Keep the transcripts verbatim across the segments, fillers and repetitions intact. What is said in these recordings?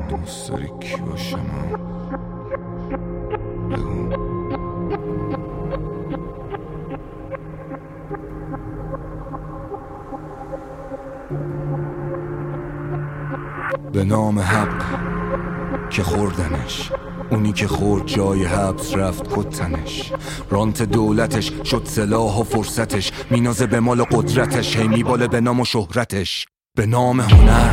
دوست داری کی باشم؟ بگو. به نام حق که خوردنش، اونی که خورد جای حبس رفت کتنش. رانت دولتش شد سلاح و فرصتش، مینازه به مال قدرتش، هی میباله به نام و شهرتش. به نام هنر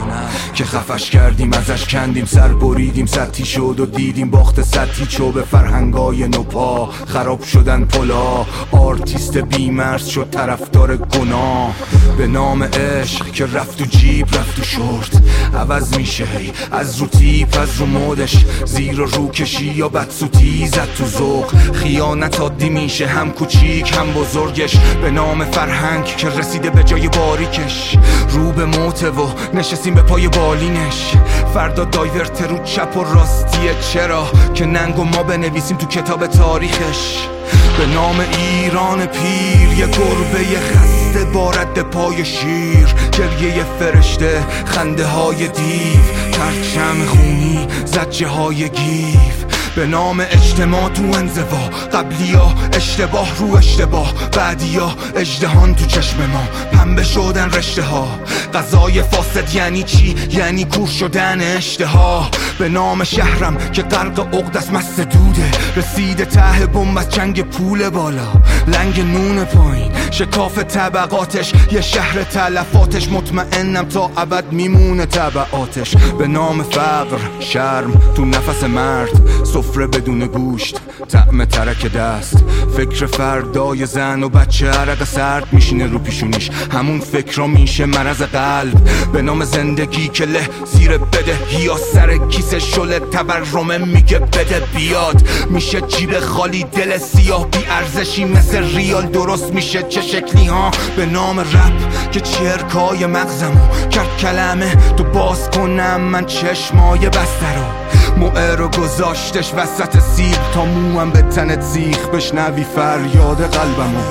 که خفش کردیم، ازش کندیم سر بریدیم، سطحی شد و دیدیم باخت سطحی چو به فرهنگای نوپا. خراب شدن پلا، آرتیست بیمرز شد طرفدار گناه. به نام عشق که رفت و جیب رفت و شورت، عوض میشه هی از رو تیپ از رو مودش، زیر و رو کشی یا بدسوتی زد تو ذوق. خیانت عادی میشه هم کوچیک هم بزرگش. به نام فرهنگ که رسیده به جای باریکش، رو به موته و نشستیم به پای بالینش. فردا دایورت رو چپ و راستیه، چرا که ننگ و ما بنویسیم تو کتاب تاریخش. به نام ایران پیر یه گربه خسته با رد پای شیر، گریه فرشته خنده های دیو، پرچم خونی زجه های گیف. به نام اجتماع تو انزوا، قبلیا اشتباه رو اشتباه، بعدیا اژدهان تو چشم ما پنبه شدن رشته ها. غذای فاسد یعنی چی؟ یعنی کور شدن اشتها. به نام شهرم که غرق عقد است مست دوده، رسیده ته بمب از جنگ پول بالا، لنگ نون پایین شکاف طبقاتش، یه شهر تلفاتش، مطمئنم تا ابد میمونه تبعاتش. به نام فقر شرم تو نفس مرد، سفره بدون گوشت طعم ترک دست، فکر فردای زن و بچه عرق سرد میشینه رو پیشونیش، همون فکر میشه مرض قلب. به نام زندگی که له زیر بده یا سر کیسه شله تورمه میگه بده بیاد، میشه جیب خالی دل سیاه بی ارزشی مثل ریال درست میشه چه شکلی ها. به نام رپ که چرکای مغزمو کرد کلمه تو باز کنم من چشمای بسته رو، موعه رو گذاشتش وسط سیب تا موام به تنت زیخ بشنوی فریاد قلبمو.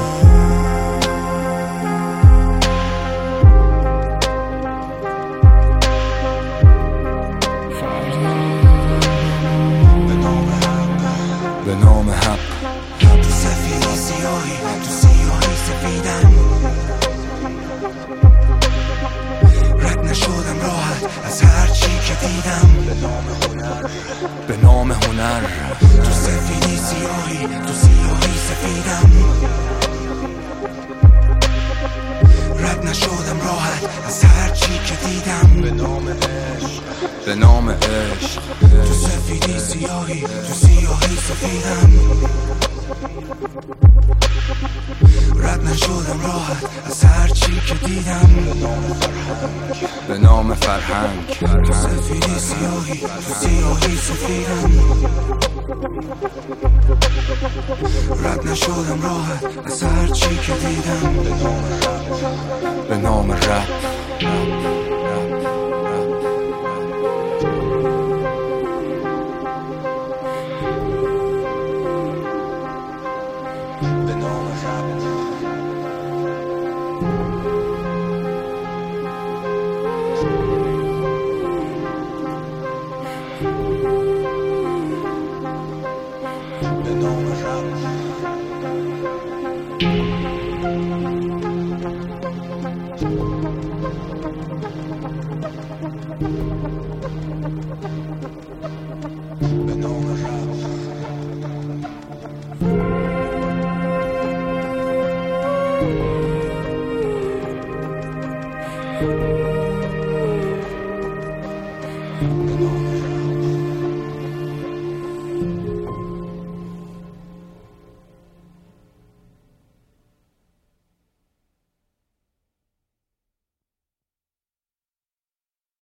به نام حق تو سفیدی سیاهی، تو سیاهی سفیدم، رد نشدم راحت از هر چی که دیدم. به نام هنر تو سفیدی سیاهی، تو سیاهی سفیدم، رد نشدم راحت از هر چی که دیدم. به نام عشق، به نام عشق تو سفیدی سیاهی، تو سیاهی سفیدم، رد نشدم راحت از هر چی که دیدم. به نام فرهنگ تو سفیدی سیاهی، تو سیاهی سفیدم، رد نشدم راحت از هر چی که دیدم. به نام رپ Thank you.